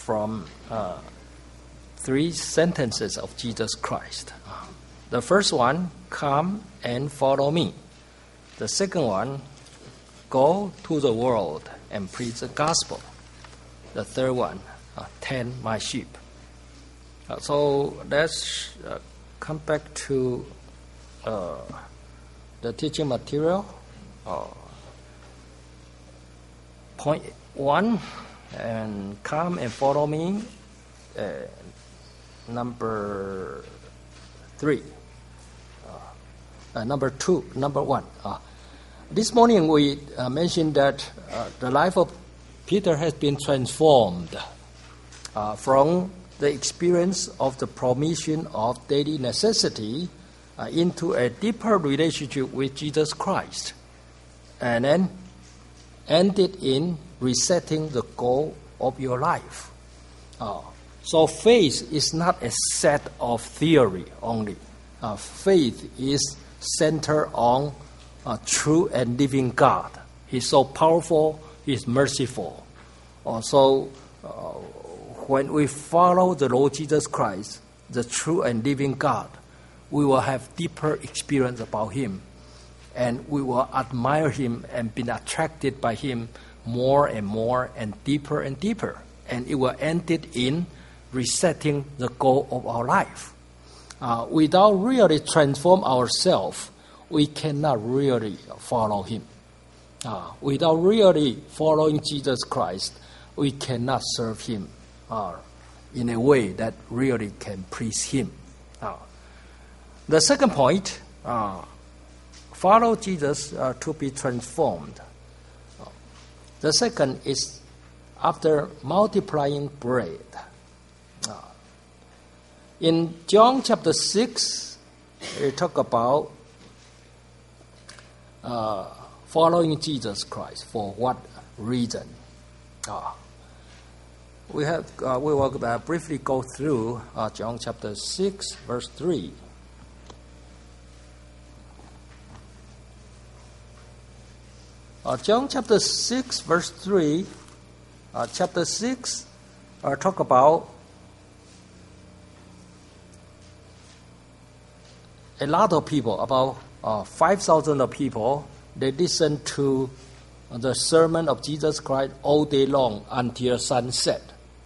from 3 sentences of Jesus Christ. The first one, come and follow me. The second one, go to the world and preach the gospel. The third one, tend my sheep. So let's come back to the teaching material. Point 1, and come and follow me. Number 3. Number 1. This morning we mentioned that the life of Peter has been transformed from the experience of the provision of daily necessity into a deeper relationship with Jesus Christ, and then ended in resetting the goal of your life. So faith is not a set of theory only. Faith is centered on a true and living God. He's so powerful, He's merciful. So when we follow the Lord Jesus Christ, the true and living God, we will have deeper experience about Him, and we will admire Him and be attracted by Him more and more and deeper, and it will end it in resetting the goal of our life. Without really transform ourselves, we cannot really follow Him. Without really following Jesus Christ, we cannot serve Him in a way that really can please Him. The second point, follow Jesus to be transformed. The second is after multiplying bread. In John chapter 6, we talk about following Jesus Christ. For what reason? We will briefly go through John chapter 6, verse 3. John chapter 6, verse 3. Chapter 6 talk about a lot of people, about 5,000 of people. They listen to the sermon of Jesus Christ all day long until sunset.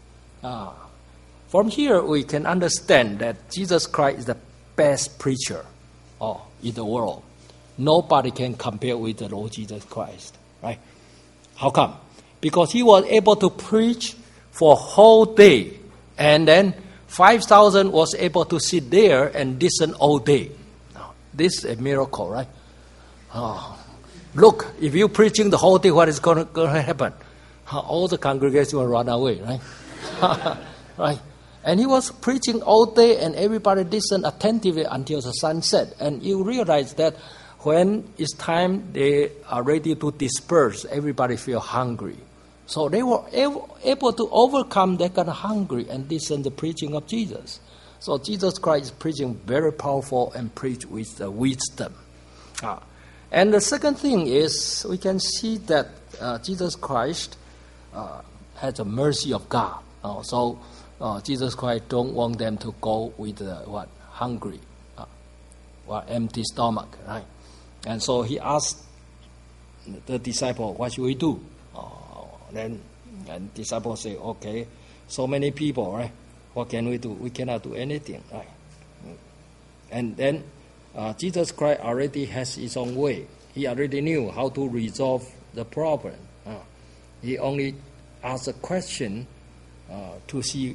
From here, we can understand that Jesus Christ is the best preacher in the world. Nobody can compare with the Lord Jesus Christ, right? How come? Because He was able to preach for a whole day, and then 5,000 was able to sit there and listen all day. This is a miracle, right? Look, if you're preaching the whole day, what is going to happen? All the congregation will run away, right? Right? And He was preaching all day, and everybody listened attentively until the sunset. And you realize that when it's time they are ready to disperse, everybody feel hungry. So they were able to overcome that kind of hungry and listen to the preaching of Jesus. So Jesus Christ is preaching very powerful and preach with wisdom. And the second thing is we can see that Jesus Christ has the mercy of God. So Jesus Christ don't want them to go with hungry, empty stomach, right? And so He asked the disciple, what should we do? And disciples say, okay, so many people, right? What can we do? We cannot do anything, right? And then Jesus Christ already has His own way. He already knew how to resolve the problem. He only asked a question to see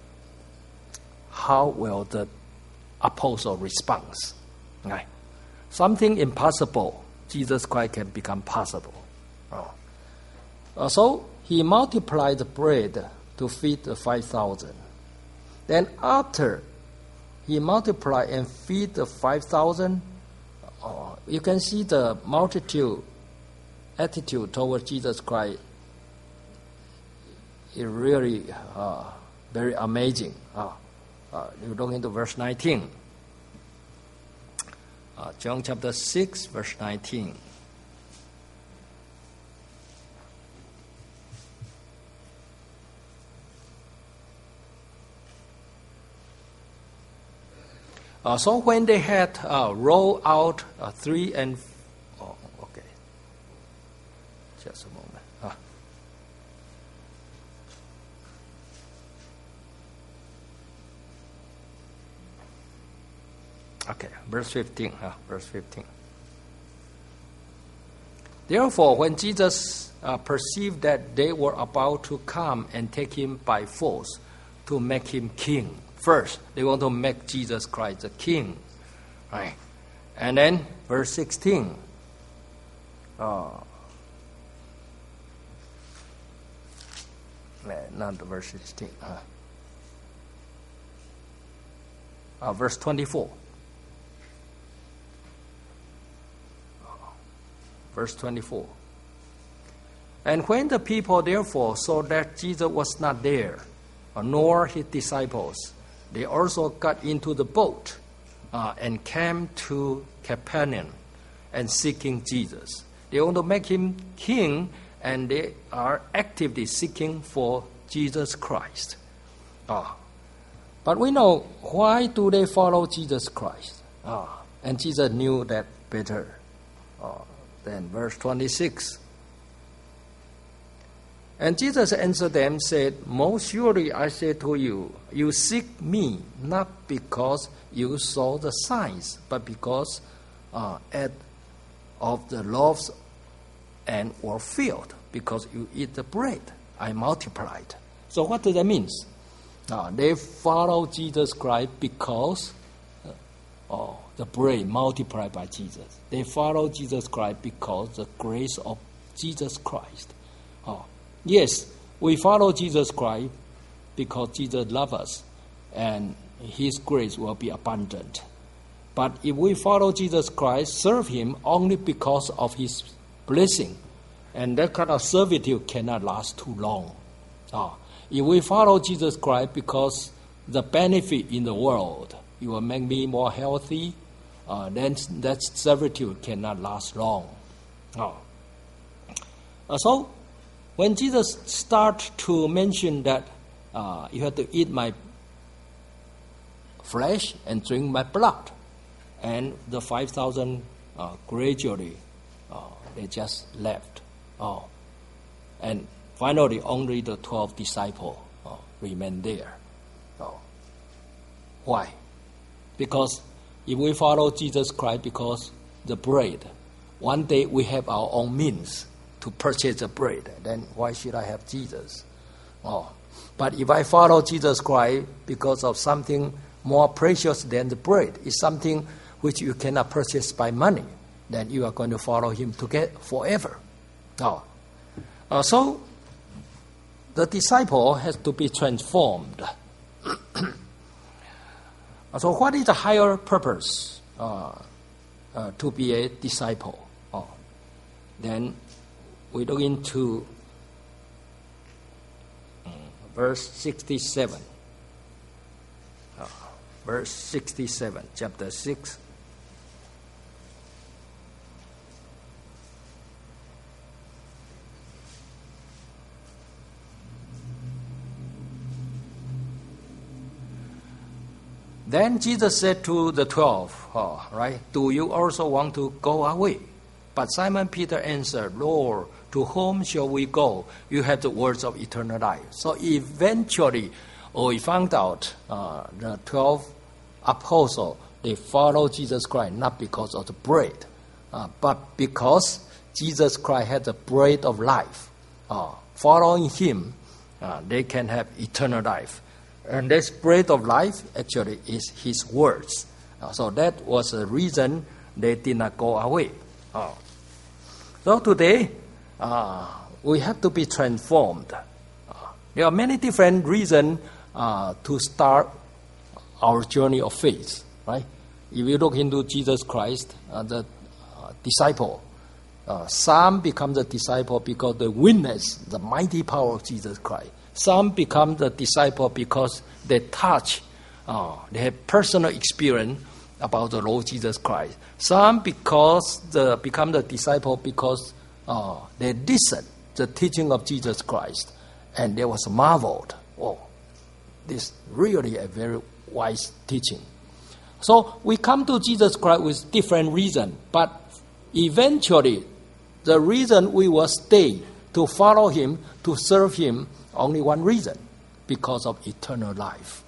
how will the apostle respond. Right? Something impossible, Jesus Christ can become possible. So He multiplied the bread to feed the 5,000. Then after He multiplied and feed the 5,000, you can see the multitude attitude toward Jesus Christ is really very amazing. You look into verse 19. John chapter 6, verse 19. So when they had rolled out 3 and... Oh, okay. Just a moment. Okay, verse 15. Verse 15. Therefore, when Jesus perceived that they were about to come and take him by force to make him king. First, they want to make Jesus Christ the king. Right? And then, verse 16. Not verse 16. Verse 24. Verse 24. And when the people therefore saw that Jesus was not there, nor his disciples, they also got into the boat and came to Capernaum and seeking Jesus. They want to make him king, and they are actively seeking for Jesus Christ. But we know, why do they follow Jesus Christ? And Jesus knew that better. Then verse 26. And Jesus answered them, said, Most surely I say to you, you seek me, not because you saw the signs, but because of the loaves and were filled, because you eat the bread. I multiplied. So what does that mean? They follow Jesus Christ because the bread multiplied by Jesus. They follow Jesus Christ because the grace of Jesus Christ. Yes, we follow Jesus Christ because Jesus loves us and his grace will be abundant. But if we follow Jesus Christ, serve him only because of his blessing, and that kind of servitude cannot last too long. If we follow Jesus Christ because the benefit in the world, it will make me more healthy, then that servitude cannot last long. So, when Jesus starts to mention that you have to eat my flesh and drink my blood, and the 5,000 gradually they just left. And finally, only the 12 disciples remained there. Why? Because if we follow Jesus Christ because the bread, one day we have our own means to purchase the bread, then why should I have Jesus? But if I follow Jesus Christ because of something more precious than the bread, is something which you cannot purchase by money, then you are going to follow him to get forever. So the disciple has to be transformed. So what is the higher purpose to be a disciple? Then we look into verse 67. Verse 67, chapter 6. Then Jesus said to the 12, do you also want to go away? But Simon Peter answered, Lord, to whom shall we go? You have the words of eternal life. So eventually, we found out the 12 apostles, they followed Jesus Christ not because of the bread, but because Jesus Christ had the bread of life. Following him, they can have eternal life. And this bread of life actually is his words. So that was the reason they did not go away. So today, we have to be transformed. There are many different reasons to start our journey of faith, right? If you look into Jesus Christ, the disciple, some become the disciple because they witness the mighty power of Jesus Christ. Some become the disciple because they touch, they have personal experience about the Lord Jesus Christ. Some become the disciple because they listen the teaching of Jesus Christ, and they was marveled. This really a very wise teaching. So we come to Jesus Christ with different reasons, but eventually the reason we will stay to follow Him, to serve Him, only one reason, because of eternal life.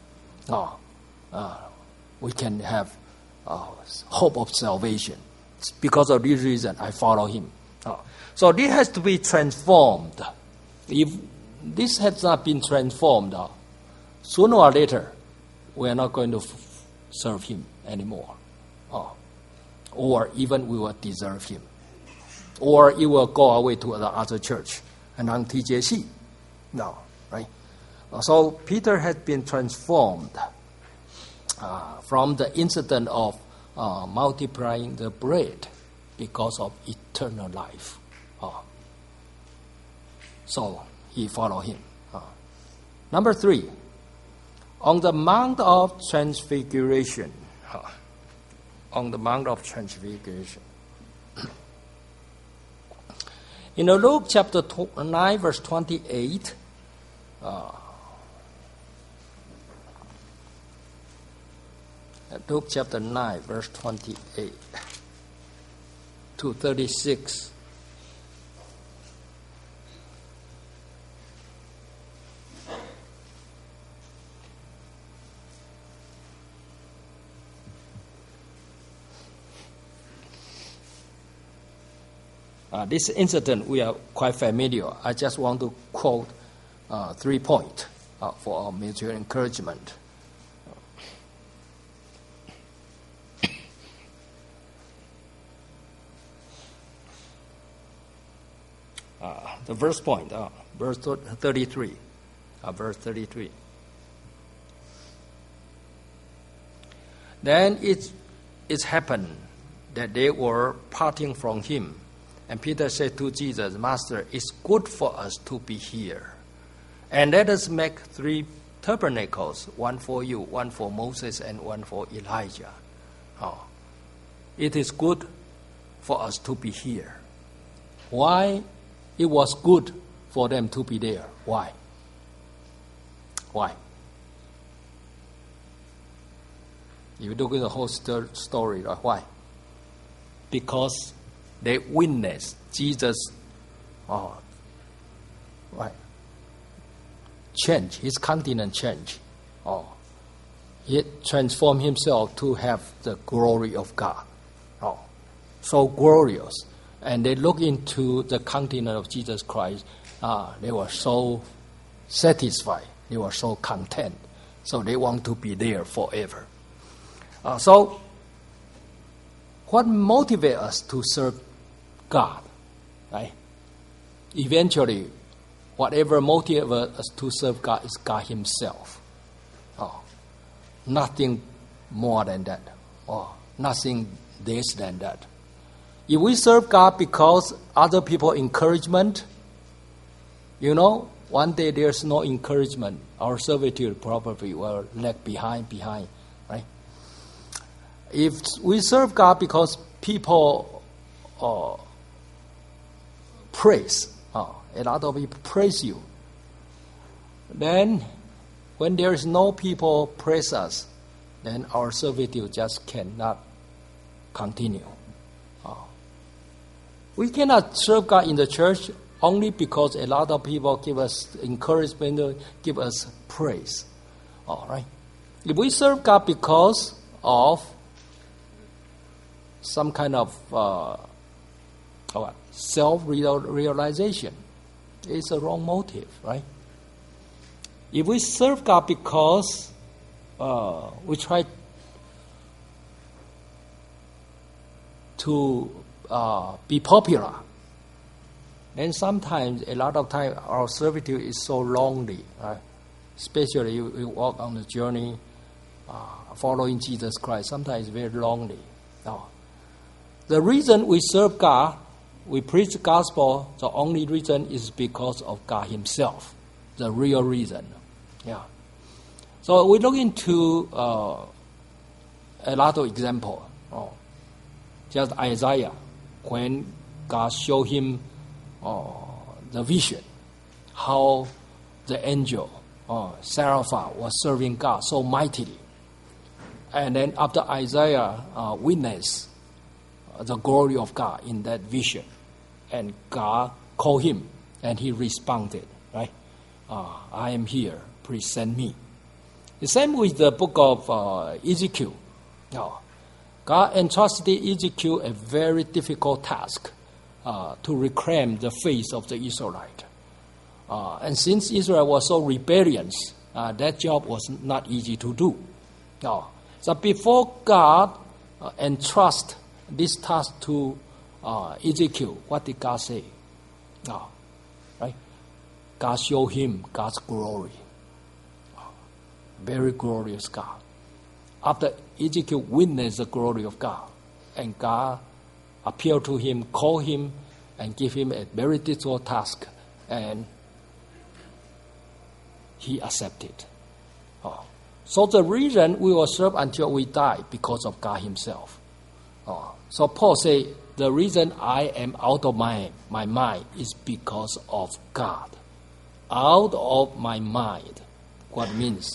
We can have hope of salvation. Because of this reason, I follow Him. So this has to be transformed. If this has not been transformed, sooner or later, we are not going to serve Him anymore. Or even we will deserve Him. Or it will go away to the other church and on TJC. No, right? So Peter had been transformed from the incident of multiplying the bread because of eternal life. So he followed Him. Number 3, on the Mount of Transfiguration. On the Mount of Transfiguration. In Luke chapter 9, verse 28, Luke chapter 9, verse 28 to 36. This incident we are quite familiar. I just want to quote 3 points for our mutual encouragement. The first point, verse 33. Verse 33. Then it happened that they were parting from Him. And Peter said to Jesus, Master, it's good for us to be here. And let us make 3 tabernacles, one for you, one for Moses, and one for Elijah. It is good for us to be here. Why it was good for them to be there? Why? You look at the whole story, right? Why? Because they witnessed Jesus change, His countenance change. He transformed Himself to have the glory of God. So glorious. And they look into the countenance of Jesus Christ. They were so satisfied. They were so content. So they want to be there forever. So what motivates us to serve God? Right? Eventually, whatever motivates us to serve God is God Himself. Nothing more than that. Nothing less than that. If we serve God because other people encouragement, one day there's no encouragement, our servitude probably will lag behind, right? If we serve God because people praise, a lot of people praise you, then when there is no people praise us, then our servitude just cannot continue. We cannot serve God in the church only because a lot of people give us encouragement, give us praise. All right. If we serve God because of some kind of self-realization, it's a wrong motive, right? If we serve God because we try to be popular, then sometimes, a lot of time, our servitude is so lonely, right? Especially you walk on the journey following Jesus Christ. Sometimes it's very lonely. Now, the reason we serve God, we preach the gospel, the only reason is because of God Himself, the real reason. Yeah. So we look into a lot of examples. Just Isaiah, when God showed him the vision, how the angel, Seraphim, was serving God so mightily. And then after Isaiah witnessed the glory of God in that vision, and God called him, and he responded, right? I am here, please send me. The same with the book of Ezekiel. God entrusted Ezekiel a very difficult task to reclaim the faith of the Israelite. And since Israel was so rebellious, that job was not easy to do. So before God entrust this task to Ezekiel, what did God say? Right? God showed him God's glory. Very glorious God. After Ezekiel witnessed the glory of God, and God appeared to him, called him, and gave him a very difficult task, and he accepted. So the reason we will serve until we die because of God himself. So Paul said, the reason I am out of my mind is because of God. Out of my mind. What means?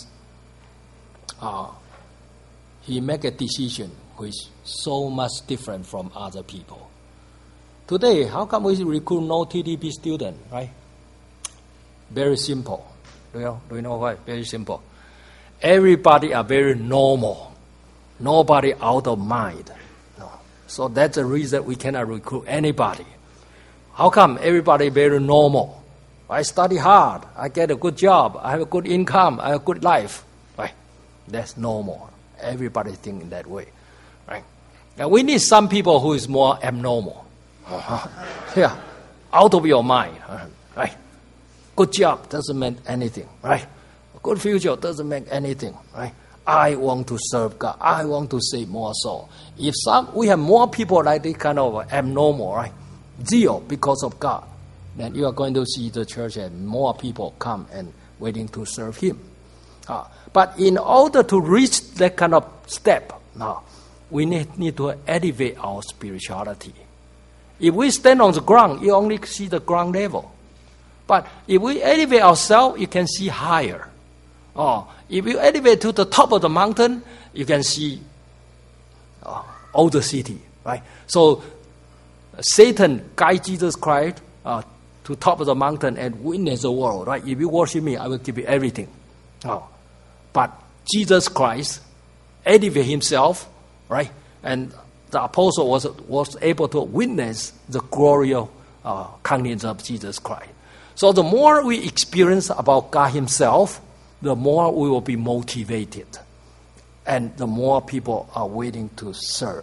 He make a decision which is so much different from other people. Today, how come we recruit no TDP student, right? Very simple. Do you know why? Very simple. Everybody are very normal. Nobody out of mind. No. So that's the reason we cannot recruit anybody. How come everybody very normal? I study hard. I get a good job. I have a good income. I have a good life. Right? That's normal. Everybody think in that way. Right? Now we need some people who is more abnormal. Yeah. Out of your mind. Right? Good job doesn't mean anything. Right? A good future doesn't mean anything. Right? I want to serve God. I want to save more soul. If we have more people like this kind of abnormal, right? Zeal because of God, then you are going to see the church and more people come and waiting to serve Him. But in order to reach that kind of step, we need to elevate our spirituality. If we stand on the ground, you only see the ground level. But if we elevate ourselves, you can see higher. If you elevate to the top of the mountain, you can see all the city, right? So Satan guides Jesus Christ to top of the mountain and witness the world, right? If you worship me, I will give you everything. But Jesus Christ elevated himself, right? And the apostle was able to witness the glory of countenance of Jesus Christ. So the more we experience about God himself, the more we will be motivated. And the more people are waiting to serve.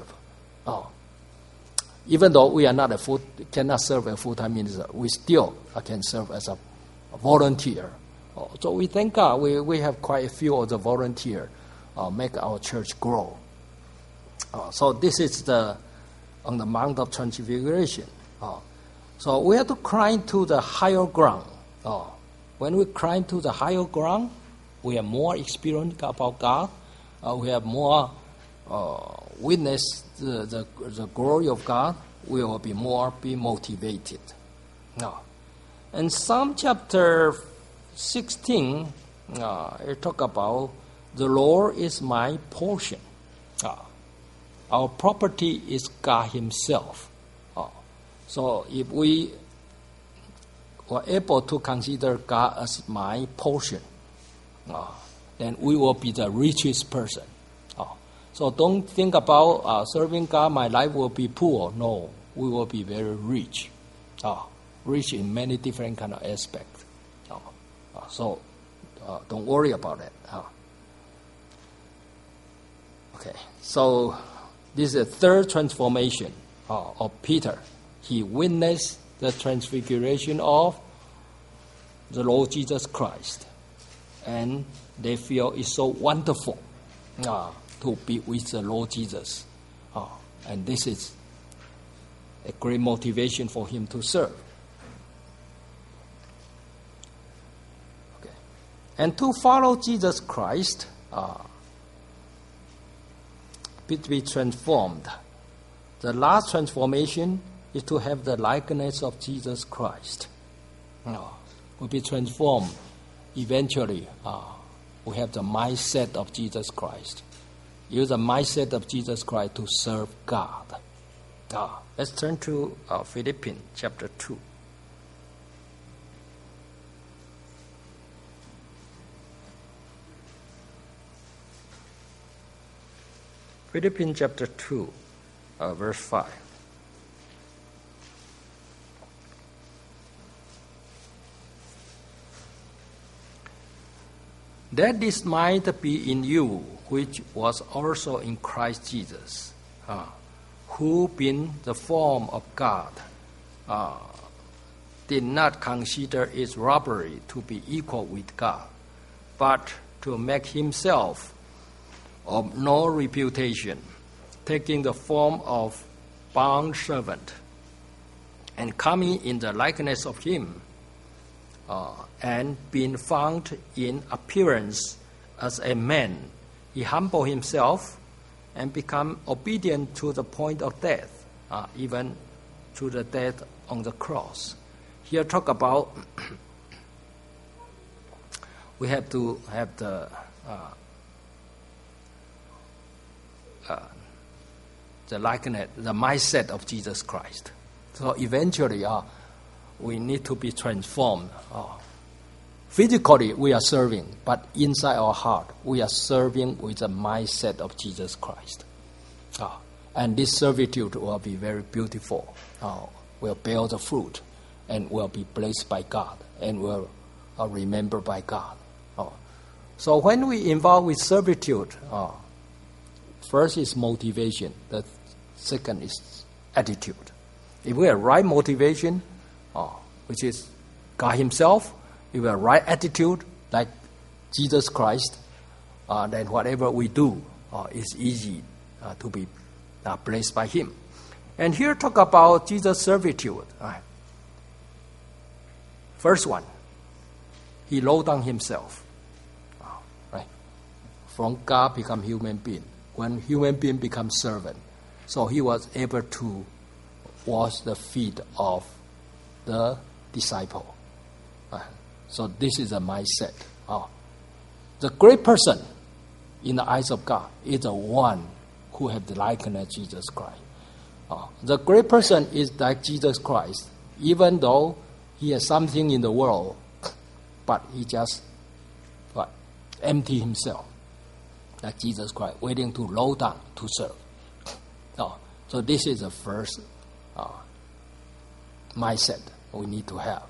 Even though we are not cannot serve a full-time minister, we still can serve as a volunteer. So we thank God we have quite a few of the volunteers make our church grow. So this is on the Mount of Transfiguration. So we have to climb to the higher ground. When we climb to the higher ground, we have more experience about God. We have more witness the glory of God. We will be motivated. In Psalm chapter 16, it talk about the Lord is my portion. Our property is God himself. So if we were able to consider God as my portion, then we will be the richest person. So don't think about serving God, my life will be poor. No, we will be very rich. Rich in many different kind of aspects. So don't worry about it. Okay, so this is the third transformation of Peter. He witnessed the transfiguration of the Lord Jesus Christ. And they feel it's so wonderful to be with the Lord Jesus. And this is a great motivation for him to serve. Okay. And to follow Jesus Christ, to be transformed. The last transformation is to have the likeness of Jesus Christ. Will be transformed. Eventually, we have the mindset of Jesus Christ. use the mindset of Jesus Christ to serve God. Let's turn to Philippians chapter 2. Philippians chapter 2, verse 5. That this might be in you, which was also in Christ Jesus, who being the form of God, did not consider it robbery to be equal with God, but to make himself of no reputation, taking the form of bondservant, and coming in the likeness of him, and being found in appearance as a man, he humbled himself and became obedient to the point of death, even to the death on the cross. Here talk about we have to have the likeness, the mindset of Jesus Christ. So eventually, we need to be transformed. Physically, we are serving, but inside our heart, we are serving with the mindset of Jesus Christ. And this servitude will be very beautiful, will bear the fruit, and will be blessed by God, and will remembered by God. So when we involve with servitude, first is motivation, the second is attitude. If we have right motivation, which is God himself, if we have right attitude, like Jesus Christ, then whatever we do is easy to be blessed by him. And here talk about Jesus' servitude. First one, he lowered down himself. Right? From God become human being. When human being becomes servant, so he was able to wash the feet of the disciple. So this is a mindset. The great person in the eyes of God is the one who has the likeness of Jesus Christ. The great person is like Jesus Christ, even though he has something in the world, but he just empty himself, like Jesus Christ, waiting to low down to serve. So this is the first mindset we need to have.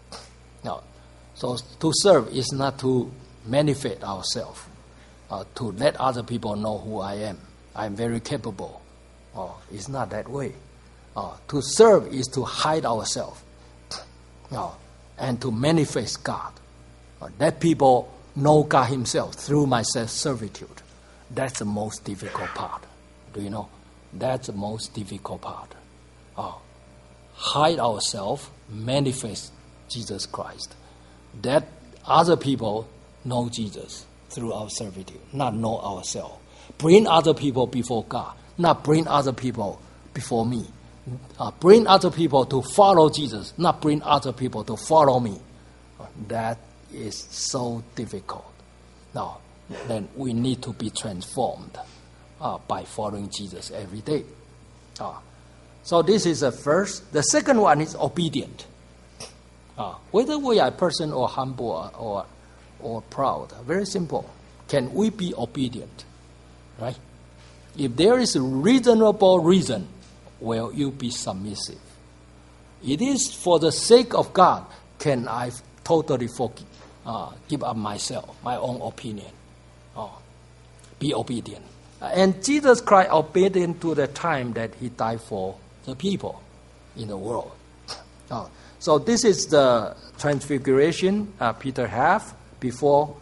So to serve is not to manifest ourselves, to let other people know who I am. I am very capable. It's not that way. To serve is to hide ourselves and to manifest God. Let people know God himself through my servitude. That's the most difficult part. Do you know? That's the most difficult part. Hide ourselves, manifest Jesus Christ. That other people know Jesus through our servitude, not know ourselves. Bring other people before God, not bring other people before me. Bring other people to follow Jesus, not bring other people to follow me. That is so difficult. Now, then we need to be transformed by following Jesus every day. So this is the first. The second one is obedient. Whether we are a person or humble or proud, very simple. Can we be obedient? Right? If there is a reasonable reason, will you be submissive? It is for the sake of God. Can I totally give up myself, my own opinion? Be obedient. And Jesus Christ obedient to the time that he died for the people in the world. So this is the transfiguration Peter had before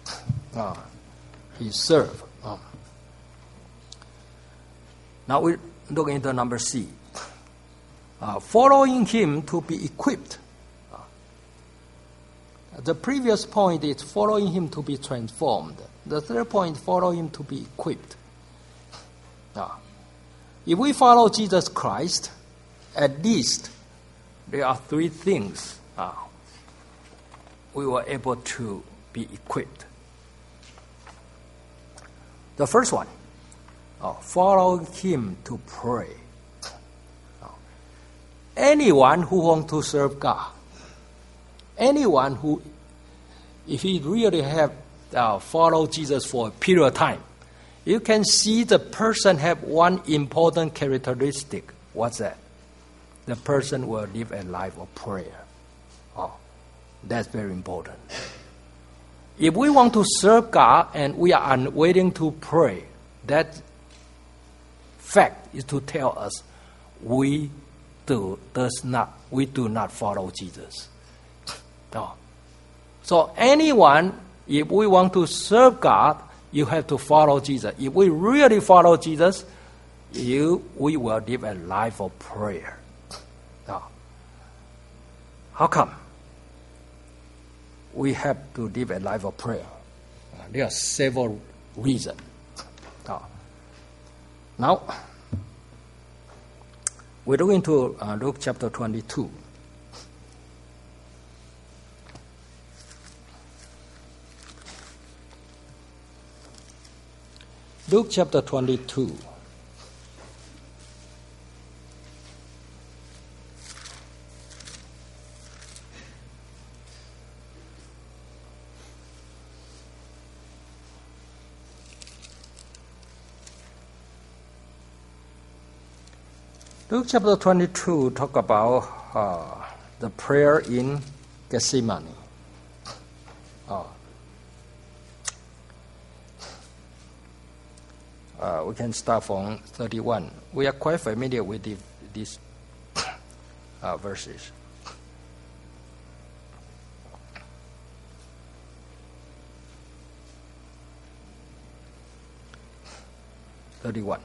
he served. Now we look into number C. Following him to be equipped. The previous point is following him to be transformed. The third point, follow him to be equipped. If we follow Jesus Christ, at least there are three things we were able to be equipped. The first one, follow him to pray. Anyone who wants to serve God, anyone who, if he really have followed Jesus for a period of time, you can see the person have one important characteristic. What's that? The person will live a life of prayer. That's very important. If we want to serve God and we are unwilling to pray, that fact is to tell us we do not follow Jesus. So anyone, if we want to serve God, you have to follow Jesus. If we really follow Jesus, we will live a life of prayer. How come we have to live a life of prayer? There are several reasons. Now, we're looking to Luke chapter 22. Luke chapter 22. Luke chapter 22 talk about the prayer in Gethsemane. We can start from 31. We are quite familiar with these verses. (31).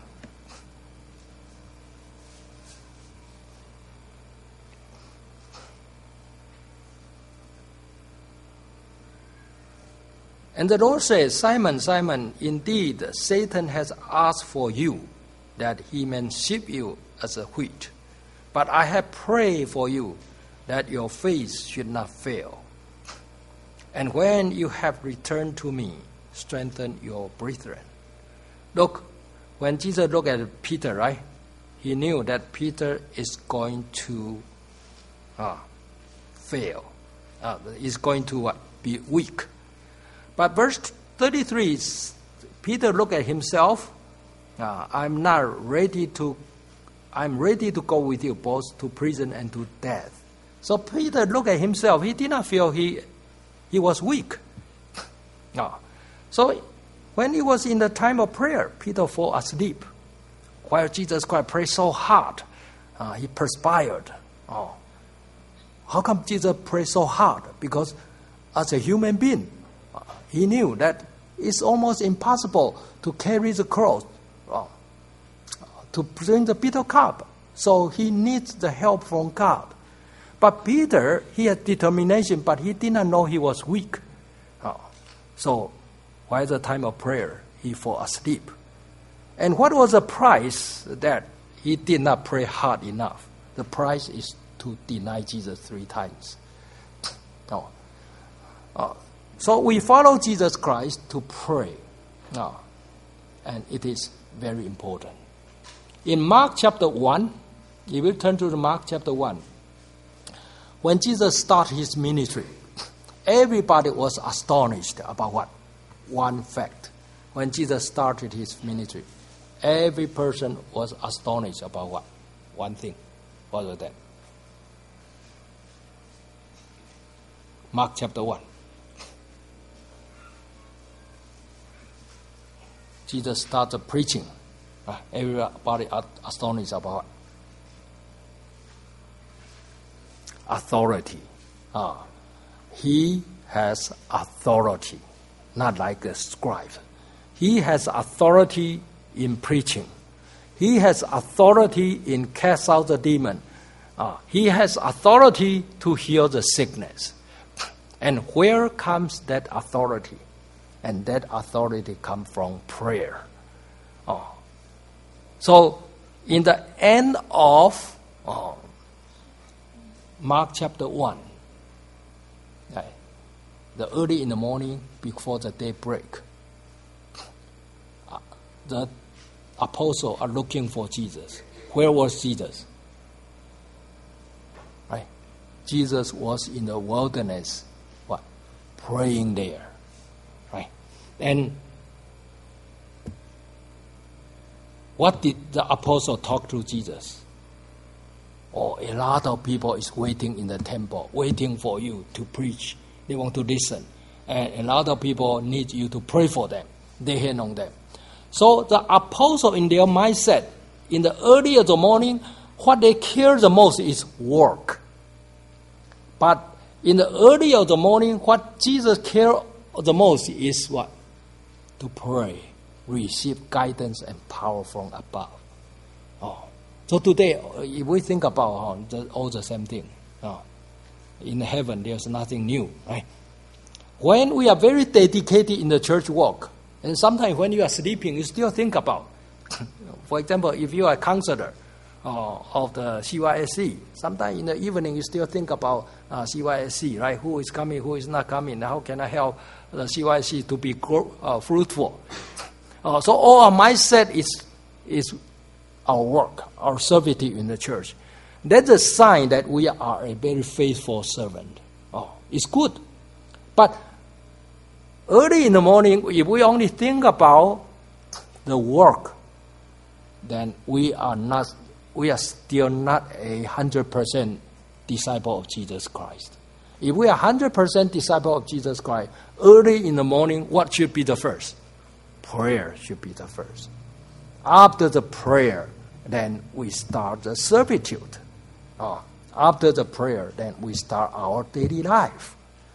And the Lord says, Simon, Simon, indeed Satan has asked for you, that he may sift you as a wheat. But I have prayed for you, that your faith should not fail. And when you have returned to me, strengthen your brethren. Look, when Jesus looked at Peter, right, he knew that Peter is going to fail. Is going to be weak. But verse 33, Peter looked at himself. I'm ready to go with you both to prison and to death. So Peter looked at himself. He did not feel he was weak. So when he was in the time of prayer, Peter fell asleep. While Jesus Christ prayed so hard, he perspired. How come Jesus prayed so hard? Because as a human being, he knew that it's almost impossible to carry the cross, to bring the bitter cup. So he needs the help from God. But Peter, he had determination, but he did not know he was weak. So while the time of prayer, he fell asleep. And what was the price that he did not pray hard enough? The price is to deny Jesus 3 times. So we follow Jesus Christ to pray. And it is very important. In Mark chapter 1, you will turn to Mark chapter 1. When Jesus started his ministry, everybody was astonished about what? One fact. When Jesus started his ministry, every person was astonished about what? One thing. What was that? Mark chapter 1. Jesus started preaching. Everybody astonished about authority. He has authority, not like a scribe. He has authority in preaching. He has authority in cast out the demon. He has authority to heal the sickness. And where comes that authority? And that authority comes from prayer. So, in the end of Mark chapter 1, the early in the morning before the day break, the apostles are looking for Jesus. Where was Jesus? Right? Jesus was in the wilderness, what? Praying there. Right? And what did the apostle talk to Jesus? Oh, a lot of people is waiting in the temple, waiting for you to preach. They want to listen. And a lot of people need you to pray for them. They hand on them. So the apostle in their mindset, in the early of the morning, what they care the most is work. But in the early of the morning, what Jesus cared the most is what? To pray, receive guidance and power from above. Oh. So today, if we think about all the same thing, in heaven there's nothing new, right? When we are very dedicated in the church work, and sometimes when you are sleeping, you still think about. For example, if you are a counselor of the CYSC, sometimes in the evening you still think about CYSC, right? Who is coming, who is not coming? How can I help the CYSC to be fruitful? So all our mindset is our work, our servitude in the church. That's a sign that we are a very faithful servant. It's good. But early in the morning, if we only think about the work, then we are still not 100% disciple of Jesus Christ. If we are 100% disciple of Jesus Christ, early in the morning, what should be the first? Prayer should be the first. After the prayer, then we start the servitude. After the prayer, then we start our daily life.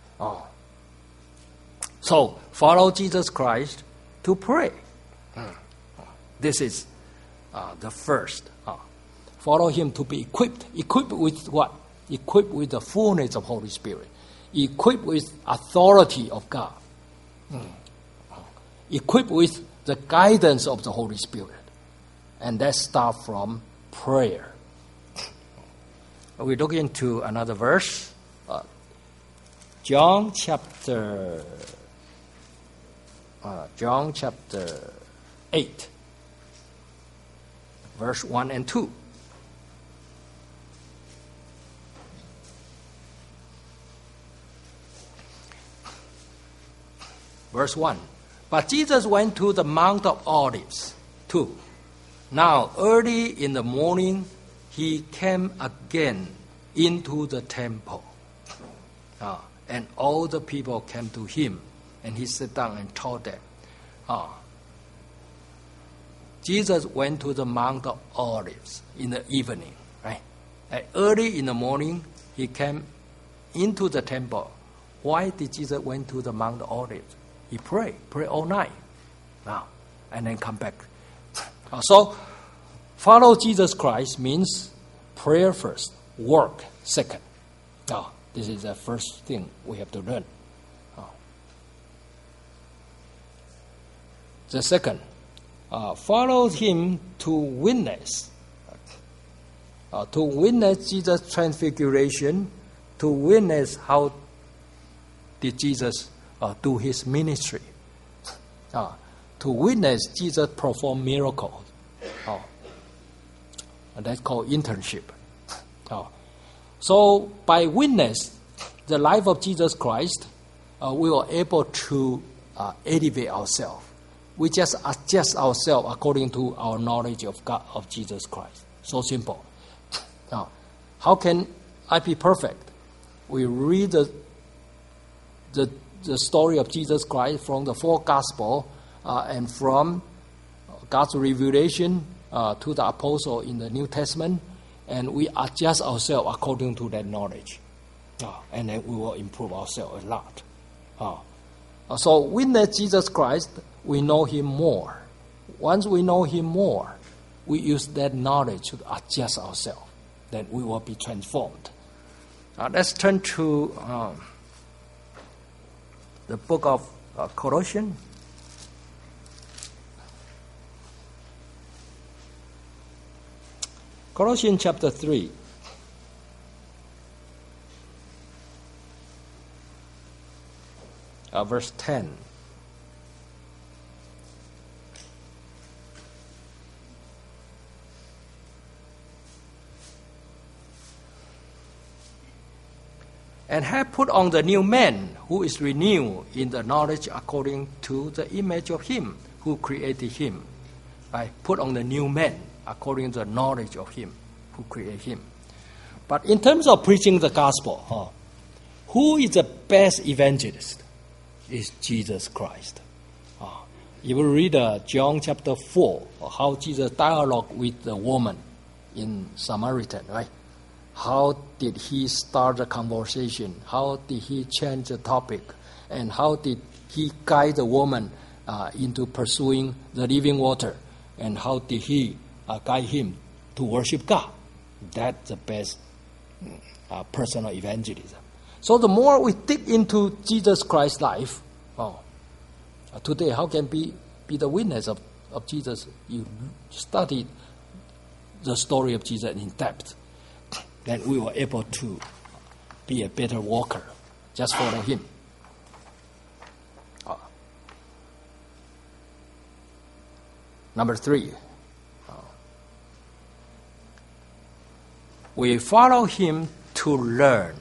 So, follow Jesus Christ to pray. This is the first. Follow Him to be equipped. Equipped with what? Equipped with the fullness of Holy Spirit. Equipped with authority of God. Equipped with the guidance of the Holy Spirit. And that starts from prayer. We look into another verse. John chapter 8, verse 1 and 2. Verse 1. But Jesus went to the Mount of Olives. 2. Now, early in the morning, He came again into the temple. And all the people came to Him, and He sat down and taught them. Jesus went to the Mount of Olives in the evening, right? And early in the morning, He came into the temple. Why did Jesus went to the Mount of Olives? He prayed all night, and then come back. So, follow Jesus Christ means prayer first, work second. This is the first thing we have to learn. The second, follow Him to witness. To witness Jesus' transfiguration, to witness how did Jesus do His ministry. To witness Jesus perform miracles. And that's called internship. So by witness the life of Jesus Christ, we were able to elevate ourselves. We just adjust ourselves according to our knowledge of God, of Jesus Christ. So simple. How can I be perfect? We read the story of Jesus Christ from the four Gospels and from God's revelation to the apostle in the New Testament, and we adjust ourselves according to that knowledge. And then we will improve ourselves a lot. So witness Jesus Christ, we know Him more. Once we know Him more, we use that knowledge to adjust ourselves. Then we will be transformed. Let's turn to the book of Colossians. Colossians chapter 3. Verse 10. and have put on the new man, who is renewed in the knowledge according to the image of him who created him. Right? Put on the new man according to the knowledge of him who created him. But in terms of preaching the gospel, who is the best evangelist? Is Jesus Christ. You will read John chapter 4, how Jesus dialogued with the woman in Samaritan, right? How did he start the conversation? How did he change the topic? And how did he guide the woman into pursuing the living water? And how did he guide him to worship God? That's the best personal evangelism. So the more we dig into Jesus Christ's life, today, how can be the witness of Jesus? You studied the story of Jesus in depth. Then we were able to be a better walker. Just follow him. Number 3. We follow him to learn.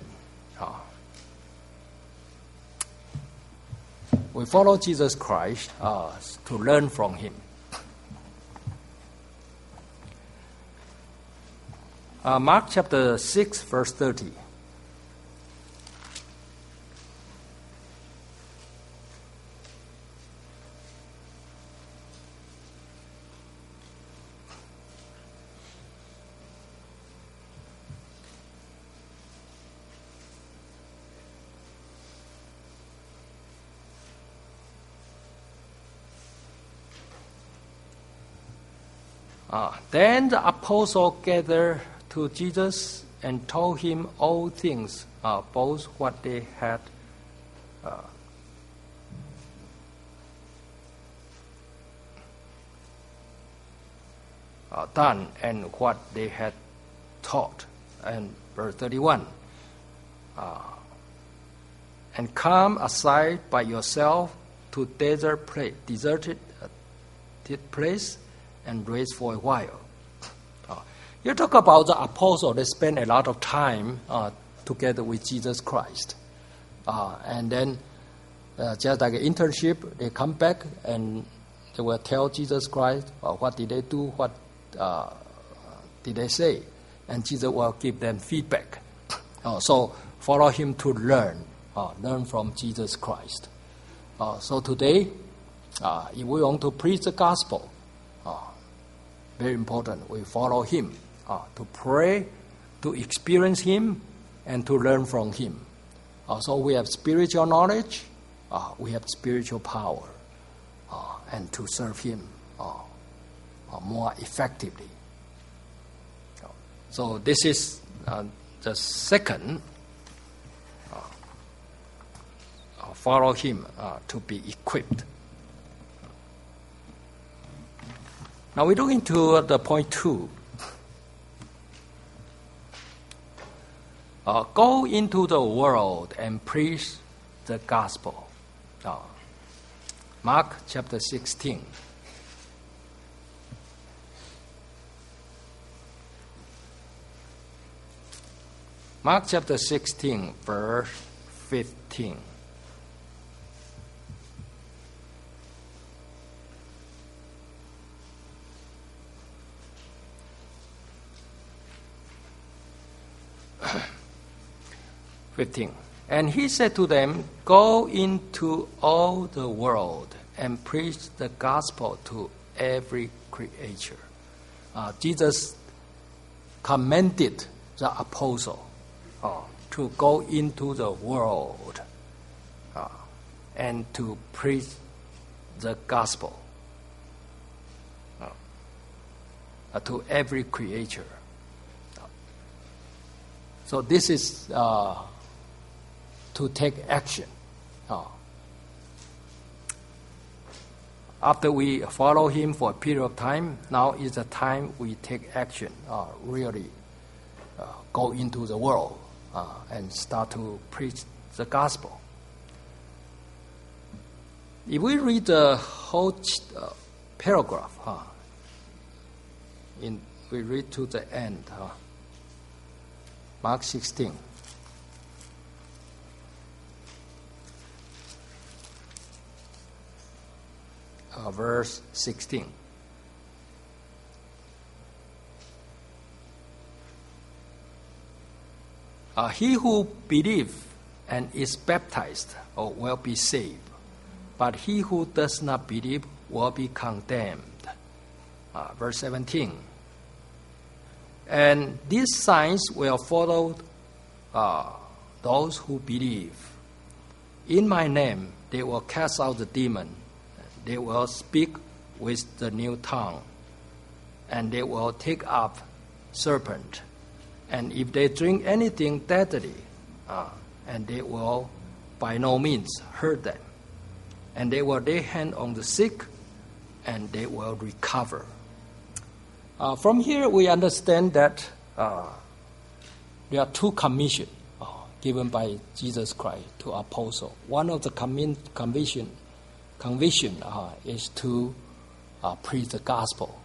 We follow Jesus Christ to learn from him. Mark chapter 6, verse 30. Then the apostle gathered to Jesus and told him all things, both what they had done and what they had taught. And verse 31, and come aside by yourself to deserted place, and rest for a while. You talk about the apostle, they spend a lot of time together with Jesus Christ. And then, just like an internship, they come back and they will tell Jesus Christ what did they do, what did they say. And Jesus will give them feedback. So follow him to learn from Jesus Christ. So today, if we want to preach the gospel, very important, we follow him to pray, to experience him, and to learn from him. So we have spiritual knowledge, we have spiritual power, and to serve him more effectively. So this is the second, follow him to be equipped. Now we look into the point 2. Go into the world and preach the gospel. Mark chapter 16. Mark chapter 16, verse 15. And he said to them, go into all the world and preach the gospel to every creature. Jesus commanded the apostle to go into the world and to preach the gospel to every creature. So this is to take action. After we follow him for a period of time, now is the time we take action, really go into the world and start to preach the gospel. If we read the whole paragraph, we read to the end, Mark 16. verse 16. He who believes and is baptized will be saved, but he who does not believe will be condemned. Verse 17. And these signs will follow those who believe. In my name they will cast out the demon. They will speak with the new tongue. And they will take up serpent. And if they drink anything deadly, and they will by no means hurt them. And they will lay hand on the sick, and they will recover. From here we understand that there are two commissions given by Jesus Christ to apostles. One of the conviction is to preach the gospel.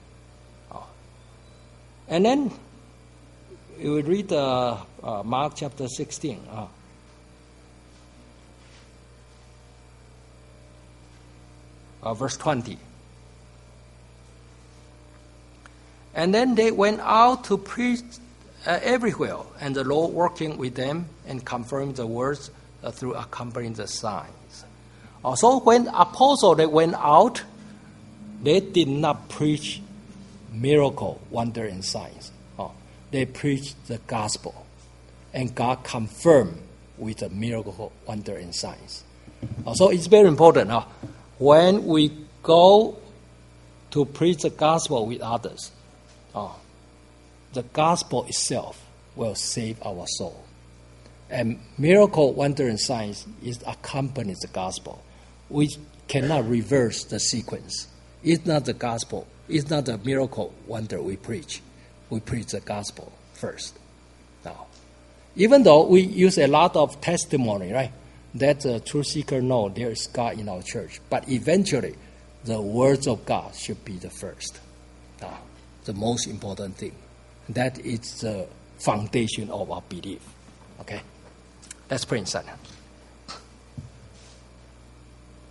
And then you will read Mark chapter 16. Verse 20. And then they went out to preach everywhere, and the Lord working with them and confirming the words through accompanying the signs. So when apostles they went out, they did not preach miracle, wonder, and signs. They preached the gospel, and God confirmed with the miracle, wonder, and signs. So it's very important. When we go to preach the gospel with others, the gospel itself will save our soul. And miracle, wonder, and signs is accompanies the gospel. We cannot reverse the sequence. It's not the gospel. It's not the miracle, wonder we preach. We preach the gospel first. Now, even though we use a lot of testimony, right, that the truth seeker know there is God in our church, but eventually the words of God should be the first. The most important thing. That is the foundation of our belief. Okay? Let's pray in silence.